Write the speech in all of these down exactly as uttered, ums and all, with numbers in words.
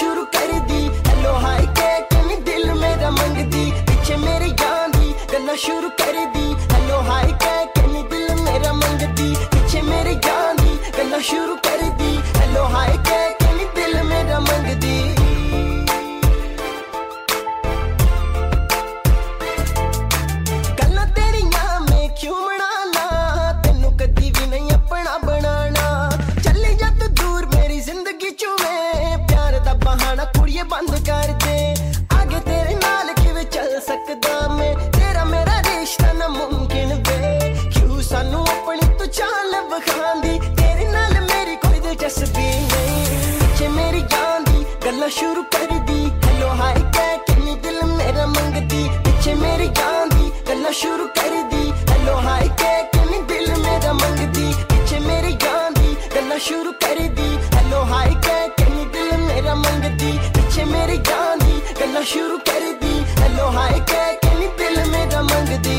शुरू कर दी। Hello hi कह के नी दिल मेरा मंगदी, पिछे मेरे यार दी गल्ला शुरू कर दी। हेलो हाय कह के नी दिल मेरा मंगदी, पिछे मेरे यार दी गल्ला शुरू कर दी। हेलो हाय कह के नी दिल मेरा मंगदी। गल्ला तेरियां मैं क्यों बनाना, तेनू कदी भी नहीं अपना बनाना। चली जा तू दूर मेरी जिंदगी चू में, प्यार दा बहाना कुड़िए बंद कर दे। आगे तेरे नाल किवें चल सकदा मैं, तेरा मेरा रिश्ता नामुमकिन वे। क्यों सानू अपनी तू चाल बखांदी, तेरे नाल मेरी कोई दिलचस्पी नहीं। पिछे मेरी जान दी गल्ला शुरू कर दी। हेलो हाय कह के नी दिल मेरा मंगदी, पिछे मेरी जान दी गल्ला शुरू कर दी। हेलो हाय कह के नी दिल मेरा मंगदी, पिछे मेरी जान दी गल्ला शुरू कर दी। हेलो हाय कह के नी दिल मेरा मंगदी, पिछे मेरी जान दी गल्ला शुरू कर दी। हेलो हाय कह के नी दिल मेरा मंगदी।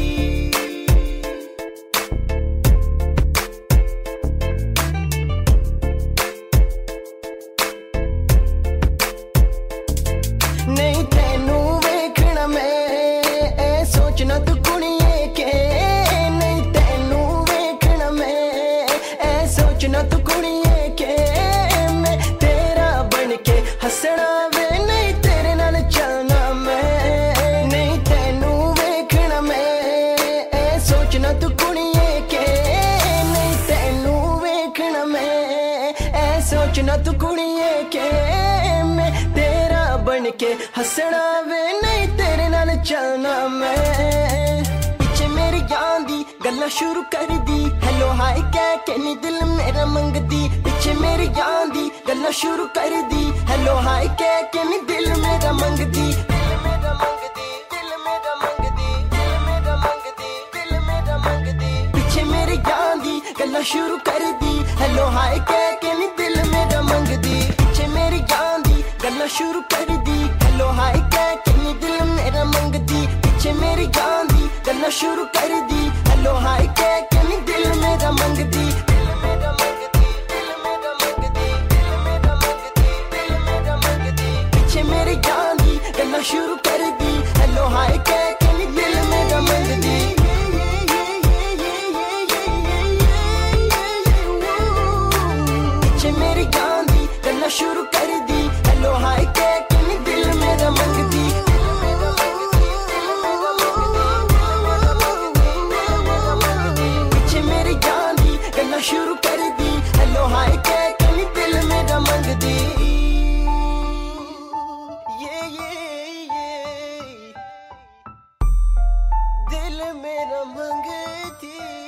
नहीं तेनू वेखना मैं ए सोचना तू कुड़िए के, नहीं तेनू वेखना मैं ए सोचना तू कुड़िए के। मैं तेरा बन के हंसना वे, नहीं तेरे नाल चलना मैं। नहीं तेनू वेखना मैं ए सोचना तू कुड़िए के, नहीं तेनू वेखना मैं ए सोचना तू कुड़िए के। मैं तेरा बन के हंसना वे, नहीं तेरे नाल चलना मैं। पिछे मेरी यार दी गल्ला शुरू कर दी। हेलो हाय कह के नी दिल मेरा मंगदी, पिछे मेरी यार दी गल्ला शुरू कर दी। हेलो हाय कह के नी दिल मेरा मंगदी, दिल मेरा मंगदी, दिल मेरा मंगदी, दिल मेरा मंगदी, दिल मेरा मंगदी। पिछे मेरी यार दी गल्ला शुरू कर दी। हेलो हाय कह के नी दिल मेरा मंगदी, पिछे मेरी यार दी गल्ला शुरू कर दी। हेलो हाय कह के नी दिल मेरा मंगदी, पिछे मेरी यार दी गल्ला शुरू कर दी। हेलो हाय कह के नी दिल मेरा मंगदी, दिल मेरा मंगदी, दिल मेरा मंगदी, दिल मेरा मंगदी, दिल मेरा मंगदी। पिछे मेरी यार दी गल्ला शुरू कर दी। हेलो हाय कह के नी दिल मेरा मंगदी। पिछे मेरी यार दी गल्ला शुरू कर दी। हेलो हाय कह के नी दिल मेरा मंगदी, दिल मेरा मंगदी, दिल मेरा मंगदी, दिल मेरा मंगदी। पिछे मेरी यार दी गल्ला शुरू कर दी। हेलो हाय कह के नी दिल मेरा मंगदी। ये ये ये दिल मेरा मंगदी।